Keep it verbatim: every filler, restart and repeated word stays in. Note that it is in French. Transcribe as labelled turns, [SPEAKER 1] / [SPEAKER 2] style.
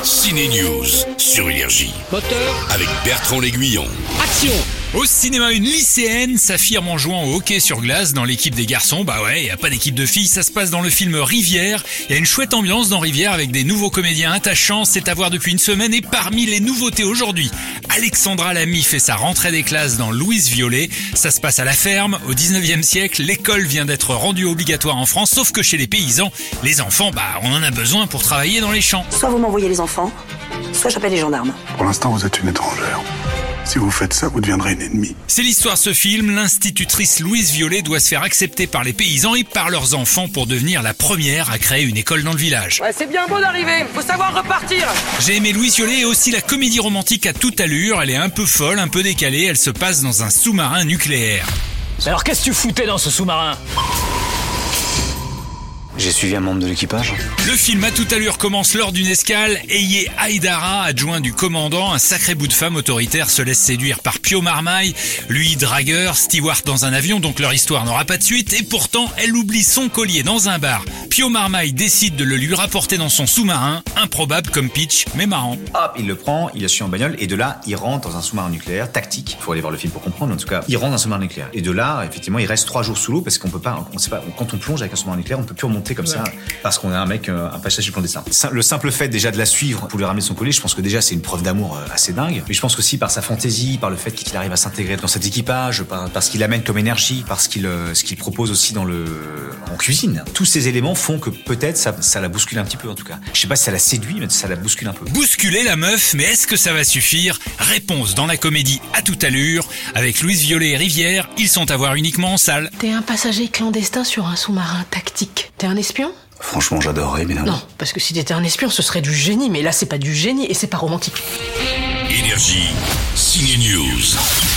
[SPEAKER 1] Ciné News sur Énergie.
[SPEAKER 2] Moteur.
[SPEAKER 1] Avec Bertrand L'Aiguillon.
[SPEAKER 2] Action.
[SPEAKER 3] Au cinéma, une lycéenne s'affirme en jouant au hockey sur glace dans l'équipe des garçons. Bah ouais, y a pas d'équipe de filles, ça se passe dans le film Rivière. Il y a une chouette ambiance dans Rivière avec des nouveaux comédiens attachants. C'est à voir depuis une semaine et parmi les nouveautés aujourd'hui, Alexandra Lamy fait sa rentrée des classes dans Louise Violet. Ça se passe à la ferme. Au dix-neuvième siècle, l'école vient d'être rendue obligatoire en France, sauf que chez les paysans, les enfants, bah on en a besoin pour travailler dans les champs.
[SPEAKER 4] Soit vous m'envoyez les enfants, soit j'appelle les gendarmes.
[SPEAKER 5] Pour l'instant, vous êtes une étrangère. Si vous faites ça, vous deviendrez une ennemie.
[SPEAKER 3] C'est l'histoire de ce film. L'institutrice Louise Violet doit se faire accepter par les paysans et par leurs enfants pour devenir la première à créer une école dans le village.
[SPEAKER 2] Ouais, c'est bien beau d'arriver, faut savoir repartir.
[SPEAKER 3] J'ai aimé Louise Violet et aussi la comédie romantique à toute allure. Elle est un peu folle, un peu décalée. Elle se passe dans un sous-marin nucléaire.
[SPEAKER 6] Alors qu'est-ce que tu foutais dans ce sous-marin ?
[SPEAKER 7] J'ai suivi un membre de l'équipage.
[SPEAKER 3] Le film à toute allure commence lors d'une escale. Eye Haïdara, adjoint du commandant, un sacré bout de femme autoritaire, se laisse séduire par Pio Marmaille. Lui, dragueur, steward dans un avion, donc leur histoire n'aura pas de suite. Et pourtant, elle oublie son collier dans un bar. Pio Marmaille décide de le lui rapporter dans son sous-marin. Improbable comme pitch, mais marrant.
[SPEAKER 8] Hop, il le prend, il la suit en bagnole, et de là, il rentre dans un sous-marin nucléaire tactique. Il faut aller voir le film pour comprendre, mais en tout cas, il rentre dans un sous-marin nucléaire. Et de là, effectivement, il reste trois jours sous l'eau parce qu'on peut pas, on sait pas, quand on plonge avec un sous-marin nucléaire, on peut plus remonter comme ouais. ça parce qu'on a un mec, un passage du clandestin. Le simple fait déjà de la suivre pour lui ramener son collier, je pense que déjà c'est une preuve d'amour assez dingue. Mais je pense aussi par sa fantaisie, par le fait qu'il arrive à s'intégrer dans cet équipage, par, par ce qu'il amène comme énergie, par ce qu'il, ce qu'il propose aussi dans le, en cuisine. Tous ces éléments font que peut-être ça, ça la bouscule un petit peu en tout cas. Je sais pas si ça la séduit, mais ça la bouscule un peu.
[SPEAKER 3] Bousculer la meuf, mais est-ce que ça va suffire ? Réponse dans la comédie à toute allure. Avec Louise Violet et Rivière, ils sont à voir uniquement en salle.
[SPEAKER 9] T'es un passager clandestin sur un sous-marin tactique. T'es un espion ?
[SPEAKER 7] Franchement, j'adorerais, mais non.
[SPEAKER 9] Non, parce que si t'étais un espion, ce serait du génie, mais là c'est pas du génie et c'est pas romantique.
[SPEAKER 1] Énergie, Ciné News.